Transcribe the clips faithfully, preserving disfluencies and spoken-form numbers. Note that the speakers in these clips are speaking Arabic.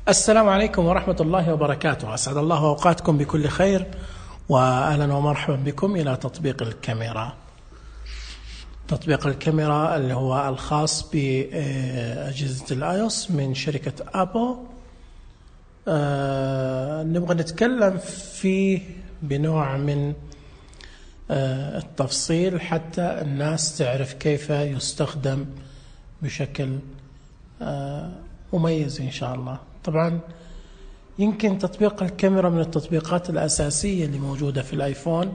السلام عليكم ورحمة الله وبركاته. أسعد الله أوقاتكم بكل خير، وأهلا ومرحبا بكم إلى تطبيق الكاميرا. تطبيق الكاميرا اللي هو الخاص بأجهزة الآيوس من شركة أبل. أه نبغى نتكلم فيه بنوع من أه التفصيل حتى الناس تعرف كيف يستخدم بشكل أه مميز إن شاء الله. طبعا يمكن تطبيق الكاميرا من التطبيقات الأساسية اللي موجودة في الآيفون،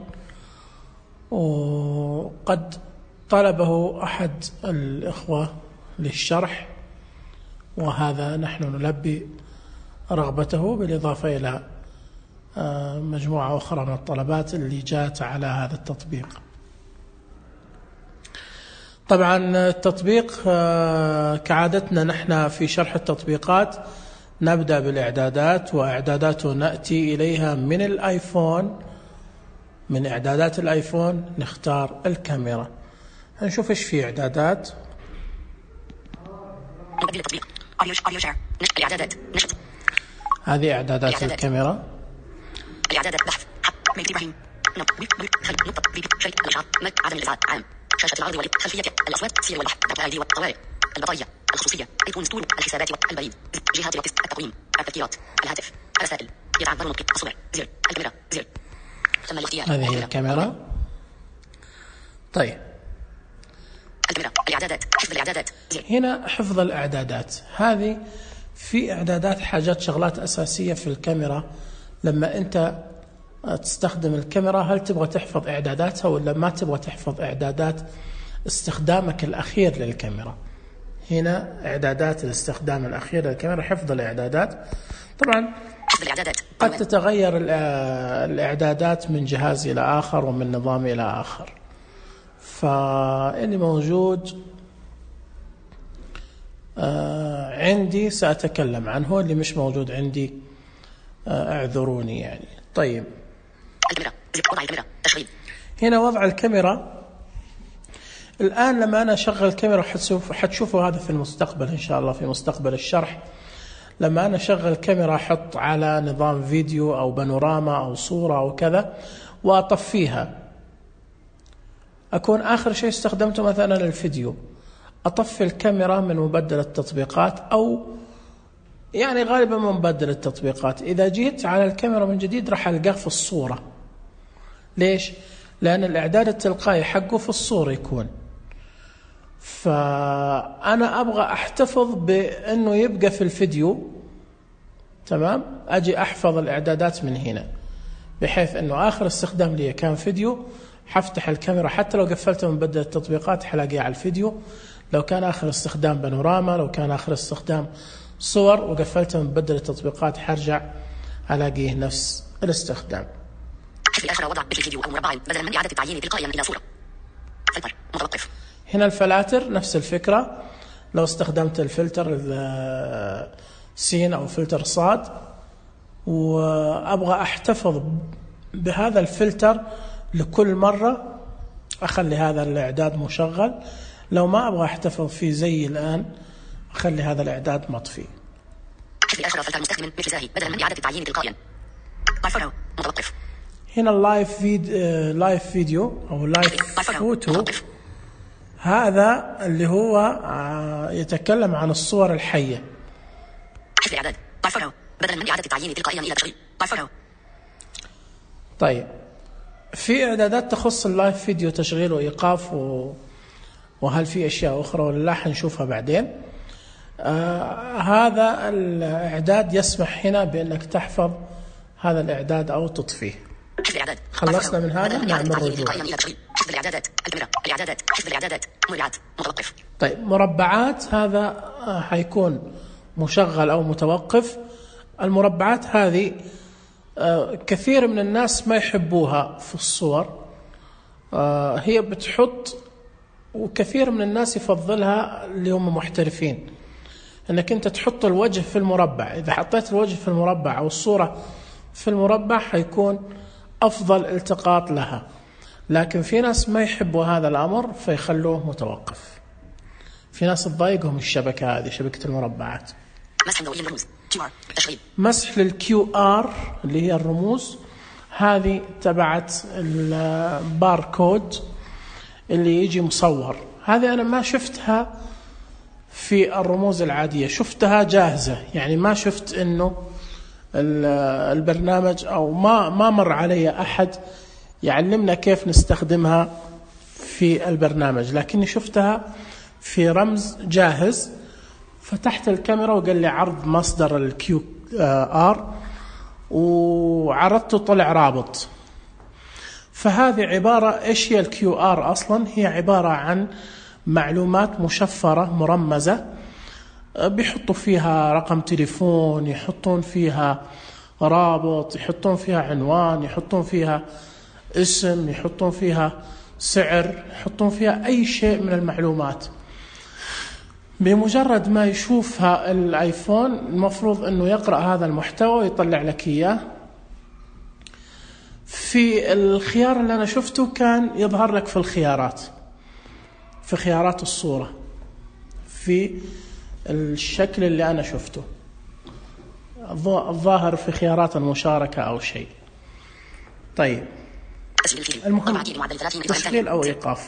وقد طلبه أحد الإخوة للشرح، وهذا نحن نلبي رغبته بالإضافة إلى مجموعة أخرى من الطلبات اللي جاءت على هذا التطبيق. طبعا التطبيق كعادتنا نحن في شرح التطبيقات نبدأ بالإعدادات، وإعداداته نأتي إليها من الآيفون. من إعدادات الآيفون نختار الكاميرا. هنشوف إيش في إعدادات. هذه إعدادات الكاميرا. الإعدادات بحث إبراهيم عدم الإزعاج عام شاشة العرض والخلفية الأصوات سير والبحث الأيدي والطوارئ البطارية الخصوصية أيقونة ستور الحسابات والبريد جهات التقويم التذكيرات الهاتف الرسائل يتعذر نطق الصور زر الكاميرا زر ثم الاختيار. هذه هي الكاميرا. طيب الكاميرا الإعدادات حفظ الإعدادات زر. هنا حفظ الإعدادات. هذه في إعدادات حاجات شغلات أساسية في الكاميرا. لما أنت تستخدم الكاميرا هل تبغى تحفظ إعداداتها ولا ما تبغى تحفظ إعدادات استخدامك الأخير للكاميرا؟ هنا إعدادات الاستخدام الأخير للكاميرا، حفظ الإعدادات. طبعا قد تتغير الإعدادات من جهاز إلى آخر ومن نظام إلى آخر، فاللي موجود عندي سأتكلم عنه، اللي مش موجود عندي اعذروني يعني. طيب الكاميرا وضع الكاميرا تشغيل. هنا وضع الكاميرا. الآن لما أنا أشغل الكاميرا حتشوف حتشوفوا هذا في المستقبل إن شاء الله، في مستقبل الشرح. لما أنا أشغل الكاميرا أحط على نظام فيديو أو بانوراما أو صورة أو كذا وأطفيها، أكون آخر شيء استخدمته مثلا الفيديو، أطفي الكاميرا من مبدل التطبيقات، أو يعني غالبا من مبدل التطبيقات. إذا جيت على الكاميرا من جديد راح ألقاه في الصورة. ليش؟ لأن الإعداد التلقائي حقه في الصورة يكون. فأنا أبغى أحتفظ بأنه يبقى في الفيديو، تمام؟ أجي أحفظ الإعدادات من هنا، بحيث أنه آخر استخدام لي كان فيديو، حفتح الكاميرا حتى لو قفلت من بدل التطبيقات حلاقيه على الفيديو. لو كان آخر استخدام بانوراما، لو كان آخر استخدام صور وقفلت من بدل التطبيقات حرجع ألاقيه نفس الاستخدام. حفظ آخر وضع بالفيديو أو مربع بدلا من إعادة التعيين تلقائيا إلى صورة. فلتر متوقف. هنا الفلاتر نفس الفكرة. لو استخدمت الفلتر سين أو فلتر صاد وأبغى أحتفظ بهذا الفلتر لكل مرة، أخلي هذا الإعداد مشغل. لو ما أبغى أحتفظ فيه زي الآن أخلي هذا الإعداد مطفي. حفظ آخر فلتر مستخدم مثل زاهي بدلا من إعادة التعيين تلقائيا. فوتو متوقف. هنا اللايف فيد لايف فيديو أو لايف فوتو، هذا اللي هو يتكلم عن الصور الحية. حفظ إعداد فوتو بدلا من إعادة التعيين تلقائيا إلى تشغيل فوتو. طيب في إعدادات تخص اللايف فيديو تشغيل وإيقاف و... وهل في أشياء أخرى ولا لا حنشوفها بعدين. آه هذا الإعداد يسمح هنا بأنك تحفظ هذا الإعداد أو تطفيه. خلصنا من هذا نعمل رجوع. حفظ الإعدادات الكاميرا الإعدادات حفظ الإعدادات مربعات متوقف. طيب مربعات هذا حيكون مشغل أو متوقف. المربعات هذه آه كثير من الناس ما يحبوها في الصور. آه هي بتحط، وكثير من الناس يفضلها اللي هم محترفين، انك انت تحط الوجه في المربع. اذا حطيت الوجه في المربع او الصورة في المربع حيكون افضل التقاط لها، لكن في ناس ما يحبوا هذا الامر فيخلوه متوقف. في ناس تضايقهم الشبكة هذه، شبكة المربعات. مسح ضوئي الرموز كيو ار تشغيل مسح للكيو ار اللي هي الرموز، هذه تبعت الباركود اللي يجي مصور. هذه أنا ما شفتها في الرموز العادية، شفتها جاهزة، يعني ما شفت إنه البرنامج أو ما ما مر علي أحد يعلمنا كيف نستخدمها في البرنامج، لكني شفتها في رمز جاهز. فتحت الكاميرا وقال لي عرض مصدر الكيو آر، وعرضته طلع رابط. فهذه عبارة إيش هي الكيو آر أصلا؟ هي عبارة عن معلومات مشفرة مرمزة، بيحطوا فيها رقم تليفون، يحطون فيها رابط، يحطون فيها عنوان، يحطون فيها اسم، يحطون فيها سعر، يحطون فيها أي شيء من المعلومات. بمجرد ما يشوفها الآيفون المفروض أنه يقرأ هذا المحتوى ويطلع لك إياه. في الخيار اللي أنا شفته كان يظهر لك في الخيارات، في خيارات الصورة، في الشكل اللي أنا شفته، الظاهر في خيارات المشاركة أو شيء. طيب المهم تسجيل أو إيقاف.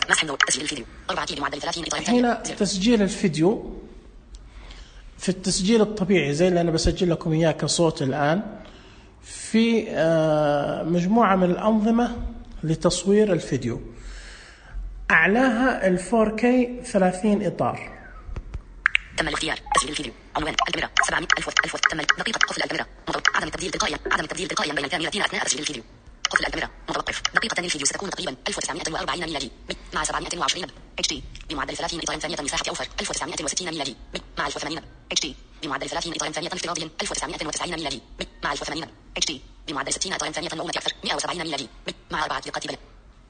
هنا تسجيل الفيديو، في التسجيل الطبيعي زي اللي أنا بسجل لكم إياه كصوت الآن، في مجموعة من الأنظمة لتصوير الفيديو، أعلاها ال فور كي ثلاثين إطار. تم الاختيار تسجيل الفيديو. عنوان الكاميرا سبعمائة ألف ألف تم دقيقة قفل الكاميرا. عدم التبديل تلقائيا عدم التبديل تلقائيا بين الكاميرتين أثناء تسجيل الفيديو. قفل الكاميرا متوقف. دقيقة الفيديو ستكون تقريبا ألف وتسعمائة وأربعين ميلادي مع سبعمائة وعشرين اتش دي بمعدل ثلاثين إطار ثانية مساحة أوفر ألف وتسعمائة وستين ميلادي مع ألف وثمانين اتش دي بمعدل ثلاثين إطار ثانية افتراضيا ألف وتسعمائة وتسعين ميلادي مع ألف وثمانين اتش دي بمعدل ستين إطار ثانية مؤونة أكثر مئة وسبعين ميلادي مع أربعة دقات بل.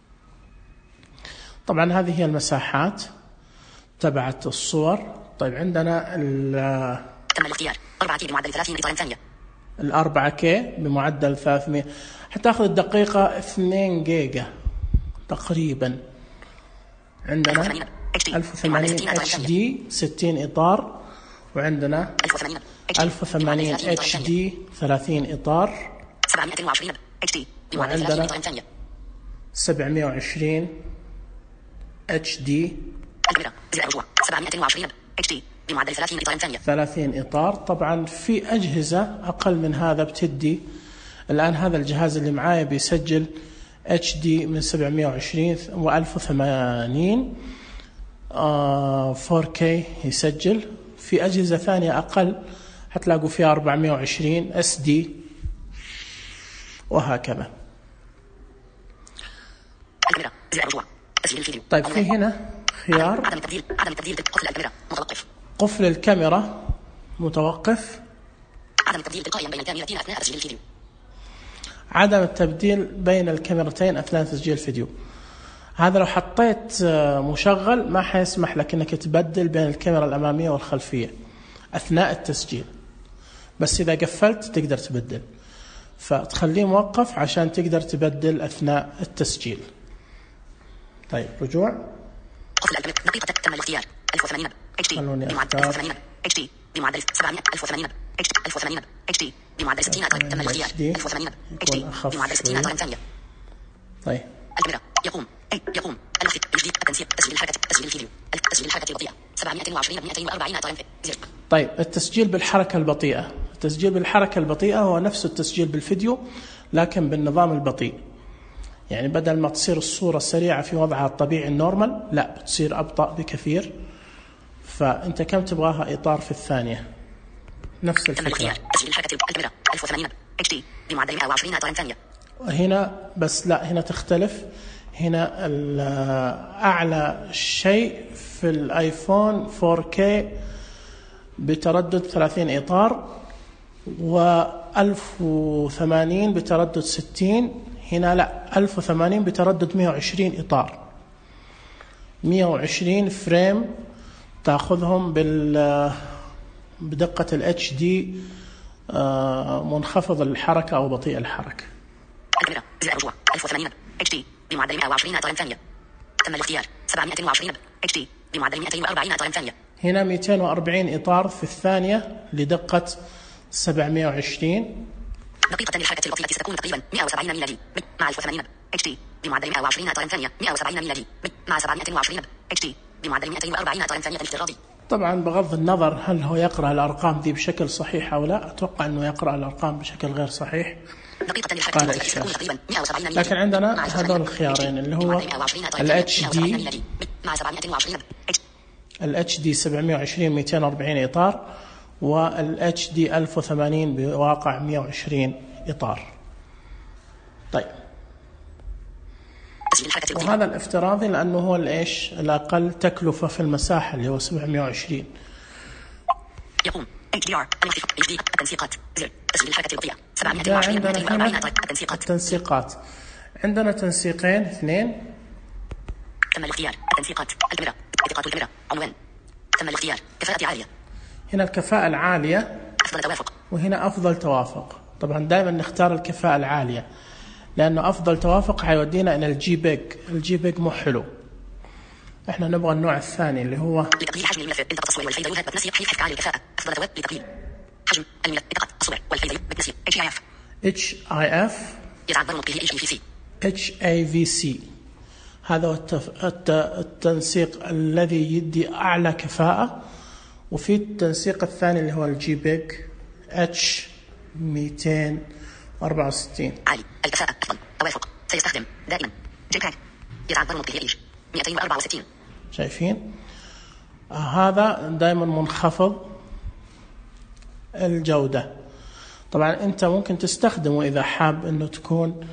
طبعا هذه هي المساحات تبعت الصور. طيب عندنا ال تم الاختيار أربعة كي بمعدل ثلاثين إطار ثانية. الأربعة كي بمعدل ثلاثمائة، حتاخذ الدقيقة اثنين جيجا تقريبا. عندنا ألف وثمانين اتش دي ستين إطار، وعندنا ألف وثمانين اتش دي ثلاثين إطار، سبعمائة وعشرين اتش دي بمعدل ثلاثين إطار ثانية، سبعمائة وعشرين اتش دي سبعمائة وعشرين اتش دي بمعدل ثلاثين إطار ثانية، ثلاثين إطار. طبعا في أجهزة أقل من هذا بتدي. الآن هذا الجهاز اللي معايا بيسجل اتش دي من سبعمائة وعشرين و ألف وثمانين آه فور كي يسجل. في أجهزة ثانية أقل هتلاقوا فيها أربعمائة وعشرين اس دي وهكذا. طيب في هنا خيار عدم التبديل عدم التبديل قفل الكاميرا متوقف. قفل الكاميرا متوقف. عدم التبديل تلقائيا بين الكاميرتين أثناء تسجيل الفيديو. عدم التبديل بين الكاميرتين أثناء تسجيل الفيديو. هذا لو حطيت مشغل ما حيسمح لك أنك تبدل بين الكاميرا الأمامية والخلفية أثناء التسجيل، بس إذا قفلت تقدر تبدل، فتخليه موقف عشان تقدر تبدل أثناء التسجيل. طيب رجوع. قفل الكاميرا دقيقة تم الاختيار ألف وثمانين اتش دي بمعدل ألف وثمانين اتش دي بمعدل سبعمائة ألف وثمانين اتش دي ألف وثمانين اتش دي بمعدل ستين إطار تم الاختيار ألف وثمانين اتش دي بمعدل ستين إطار ثانية. طيب الكاميرا يقوم أي يقوم الوقت تجديد التنسيق تسجيل الحركة تسجيل الفيديو تسجيل الحركة البطيئة سبعمائة وعشرين مئتين وأربعين إطار زر. طيب التسجيل بالحركة البطيئة، التسجيل بالحركة البطيئة هو نفس التسجيل بالفيديو لكن بالنظام البطيء. يعني بدل ما تصير الصورة سريعة في وضعها الطبيعي النورمال، لا بتصير أبطأ بكثير. فأنت كم تبغاها إطار في الثانية؟ نفس الفكرة. تسجيل حركة الكاميرا ألف وثمانين اتش دي بمعدل مئة وعشرين إطار ثانية. هنا بس لا، هنا تختلف. هنا أعلى شيء في الآيفون فور كي بتردد ثلاثين إطار، وألف وثمانين بتردد ستين. هنا لا، ألف وثمانين بتردد مئة وعشرين إطار، مئة وعشرين فريم تأخذهم بال بدقة الاتش دي منخفض الحركة أو بطيء الحركة. الكاميرا زر رجوع ألف وثمانين اتش دي بمعدل مئة وعشرين إطار ثانية. تم الاختيار سبعمائة وعشرين اتش دي بمعدل مئتين وأربعين إطار ثانية. هنا مئتين وأربعين إطار في الثانية لدقة سبعمئة وعشرين. دقيقة للحركة البطيئة ستكون تقريبا مئة وسبعين ميلادي مع ألف وثمانين اتش دي بمعدل مئة وعشرين إطارا ثانية، مئة وسبعين ميلادي مع سبعمئة وعشرين اتش دي بمعدل مئتين وأربعين إطارا ثانية افتراضي. طبعا بغض النظر هل هو يقرأ الأرقام دي بشكل صحيح أو لا، أتوقع أنه يقرأ الأرقام بشكل غير صحيح. دقيقة للحركة البطيئة ستكون تقريبا مئة وسبعين ميلادي. لكن عندنا هذول الخيارين اللي هو ال اتش دي مع سبعمئة وعشرين ال اتش دي سبعمئة وعشرين مئتين وأربعين إطار، وال اتش دي ألف وثمانين بواقع مئة وعشرين إطار. طيب، وهذا الافتراضي لأنه هو الإيش الأقل تكلفة في المساحة اللي هو سبعمئة وعشرين. يقوم اتش دي ار التنسيقات زر تسجيل الحركة البطيئة سبعمئة عندنا وعشرين هنا التنسيقات. التنسيقات عندنا تنسيقين اثنين. تم الاختيار التنسيقات الكاميرا التقاط الكاميرا عنوان تم الاختيار كفاءة عالية. هنا الكفاءة العالية أفضل توافق، وهنا أفضل توافق. طبعا دائما نختار الكفاءة العالية لأنه أفضل توافق حيودينا إلى الجي بيج. الجي بيج مو حلو، إحنا نبغى النوع الثاني اللي هو لتقليل حجم الملف انتقاء التصوير والفيديو بتنسيق حيث عالي الكفاءة. أفضل توافق لتقليل حجم الملف انتقاء التصوير والفيديو بتنسيق اتش اي اف اتش اي اف يتعذر نطقه اتش اي في سي اتش اي في سي. هذا هو التف... الت... التنسيق الذي يدي أعلى كفاءة. وفي التنسيق الثاني اللي هو الجي بيج اتش مئتين وأربعة وستين عالي الكفاءة أفضل توافق. سيستخدم دائما جي بيج يتعذر نطقه اتش مئتين وأربعة وستين. شايفين آه هذا دائما منخفض الجودة. طبعا أنت ممكن تستخدمه إذا حاب أنه تكون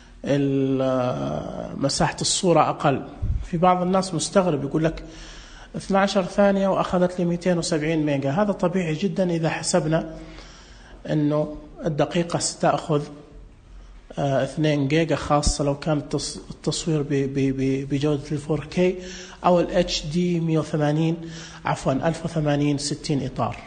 مساحة الصورة أقل. في بعض الناس مستغرب يقول لك اثنتي عشرة ثانية وأخذت لي مئتين وسبعين ميجا. هذا طبيعي جدا إذا حسبنا أنه الدقيقة ستأخذ اثنين جيجا، خاصة لو كان التصوير بجودة الفور كي أو ال اتش دي مئة وثمانين عفوا ألف وثمانين ستين إطار.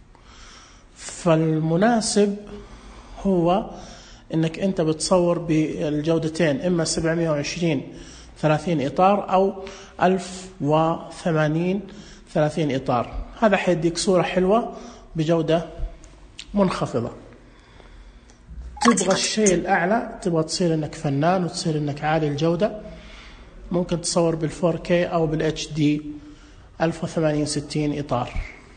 فالمناسب هو انك انت بتصور بالجودتين، اما سبعمئة وعشرين ثلاثين اطار او ألف وثمانين ثلاثين اطار. هذا حيديك صورة حلوة بجودة منخفضة. تبغى الشيء الاعلى، تبغى تصير انك فنان وتصير انك عالي الجودة، ممكن تصور بالفور كي او بالاتش دي ألف وثمانين ستين اطار.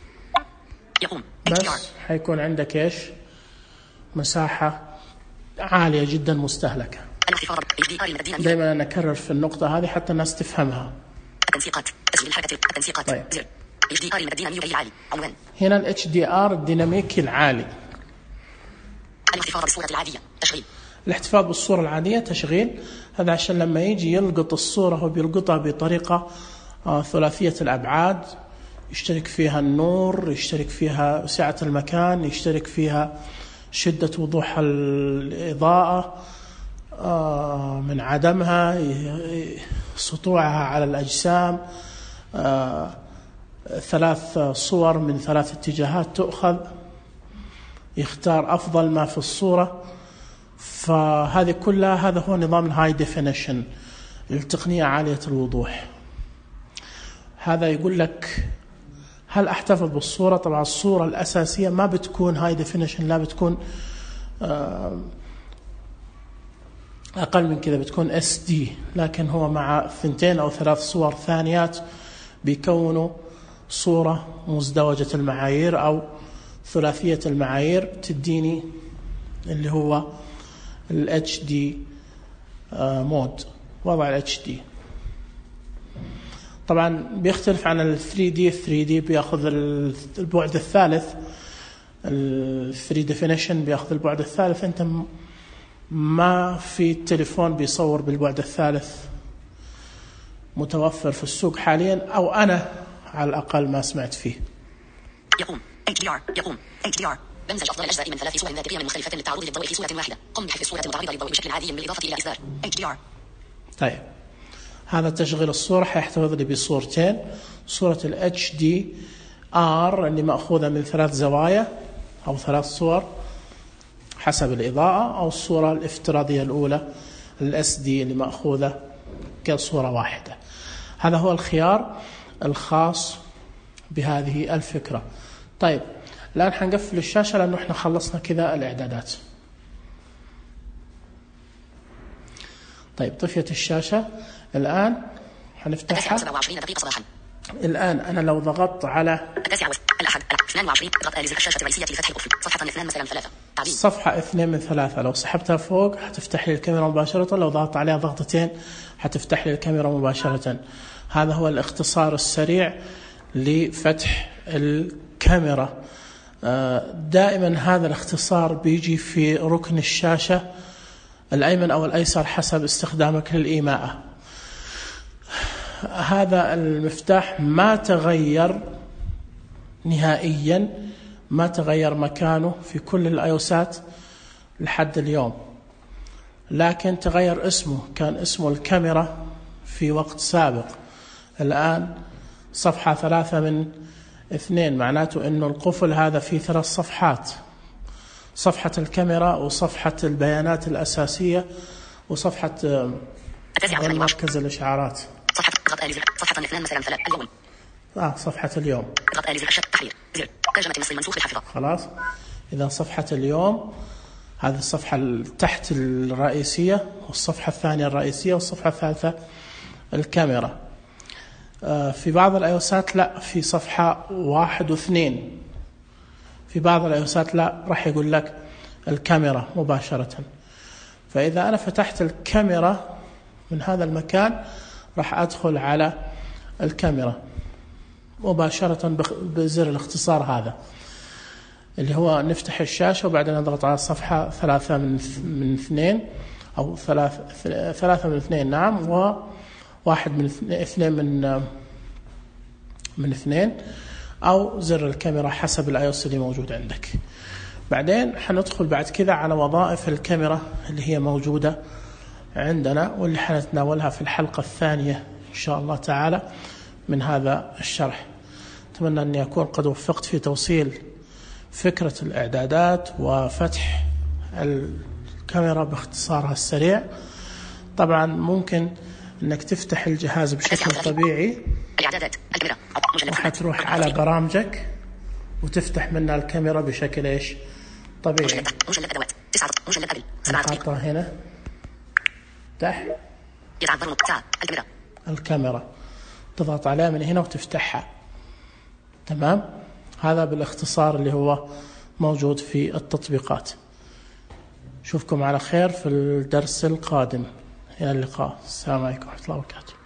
بس حيكون عندك ايش مساحة عالية جدا مستهلكة. دائما أنا أكرر في النقطة هذه حتى الناس تفهمها. التنسيقات تسجيل الحركة التنسيقات طيب. زر اتش دي ار الديناميكي العالي عنوان. هنا ال اتش دي ار الديناميكي العالي. الاحتفاظ بالصورة العادية تشغيل. الاحتفاظ بالصورة العادية تشغيل. هذا عشان لما يجي يلقط الصورة هو بيلقطها بطريقة آه ثلاثية الأبعاد، يشترك فيها النور، يشترك فيها سعة المكان، يشترك فيها شدة وضوح الإضاءة من عدمها، سطوعها على الأجسام. ثلاث صور من ثلاث اتجاهات تؤخذ، يختار أفضل ما في الصورة. فهذه كلها هذا هو نظام الهاي ديفينيشن، التقنية عالية الوضوح. هذا يقول لك هل أحتفظ بالصورة؟ طبعا الصورة الأساسية ما بتكون هاي ديفينيشن، لا بتكون أقل من كذا، بتكون اس دي، لكن هو مع ثنتين أو ثلاث صور ثانيات بيكونوا صورة مزدوجة المعايير أو ثلاثية المعايير، تديني اللي هو ال اتش دي مود، وضع ال اتش دي. طبعا بيختلف عن ال ثري دي. ال ثري دي بياخذ البعد الثالث، ال ثري ديفينيشن بياخذ البعد الثالث. انت ما في التليفون بيصور بالبعد الثالث متوفر في السوق حاليا، او انا على الاقل ما سمعت فيه. يقوم اتش دي ار يقوم اتش دي ار بمزج افضل الاجزاء من ثلاث صور ذات قيم مختلفه للتعرض للضوء في صوره واحده. قم بحذف الصوره المتعرضه للضوء بشكل عادي بالاضافه الى اصدار اتش دي ار. طيب، هذا تشغيل الصورة حيحتفظ لي بصورتين، صورة ال اتش دي ار اللي مأخوذة من ثلاث زوايا أو ثلاث صور حسب الإضاءة، أو الصورة الافتراضية الأولى ال اس دي اللي مأخوذة كصورة واحدة. هذا هو الخيار الخاص بهذه الفكرة. طيب الآن حنقفل الشاشة لأنه احنا خلصنا كذا الإعدادات. طيب طفيت الشاشة، الآن حنفتحها. الآن أنا لو ضغطت على صفحة اثنين من ثلاثة، لو سحبتها فوق حتفتح لي الكاميرا مباشرة، لو ضغطت عليها ضغطتين حتفتح لي الكاميرا مباشرة. هذا هو الاختصار السريع لفتح الكاميرا. دائما هذا الاختصار بيجي في ركن الشاشة الأيمن أو الأيسر حسب استخدامك للإيماء. هذا المفتاح ما تغير نهائيا، ما تغير مكانه في كل الآيوسات لحد اليوم، لكن تغير اسمه. كان اسمه الكاميرا في وقت سابق، الآن صفحة ثلاثة من اثنين، معناته انه القفل هذا فيه ثلاث صفحات: صفحة الكاميرا وصفحة البيانات الأساسية وصفحة مركز الإشعارات. صفحة ضغط آلي صفحة اثنين مثلا ثلاث اليوم. آه صفحة اليوم. ضغط آلي زر تحرير زر ترجمة النص المنسوخ للحافظة. خلاص. إذا صفحة اليوم هذه الصفحة تحت الرئيسية، والصفحة الثانية الرئيسية، والصفحة الثالثة الكاميرا. آه في بعض الآيوسات لا، في صفحة واحد واثنين. في بعض الآيوسات لا، راح يقول لك الكاميرا مباشرة. فإذا أنا فتحت الكاميرا من هذا المكان راح أدخل على الكاميرا مباشرة بزر الاختصار هذا اللي هو نفتح الشاشة وبعدين نضغط على الصفحة ثلاثة من من اثنين أو ثلاثة ثلاثة من اثنين نعم، وواحد من اثنين من من اثنين، أو زر الكاميرا حسب الآيوس اللي موجود عندك. بعدين حندخل بعد كذا على وظائف الكاميرا اللي هي موجودة عندنا، واللي حنتناولها في الحلقة الثانية إن شاء الله تعالى من هذا الشرح. أتمنى أني أكون قد وفقت في توصيل فكرة الإعدادات وفتح الكاميرا باختصارها السريع. طبعا ممكن أنك تفتح الجهاز بشكل طبيعي وحتروح على برامجك وتفتح منها الكاميرا بشكل إيش طبيعي. نحطها هنا تحت الكاميرا، تضغط عليها من هنا وتفتحها. تمام. هذا بالاختصار اللي هو موجود في التطبيقات. شوفكم على خير في الدرس القادم. إلى اللقاء. السلام عليكم ورحمة الله وبركاته.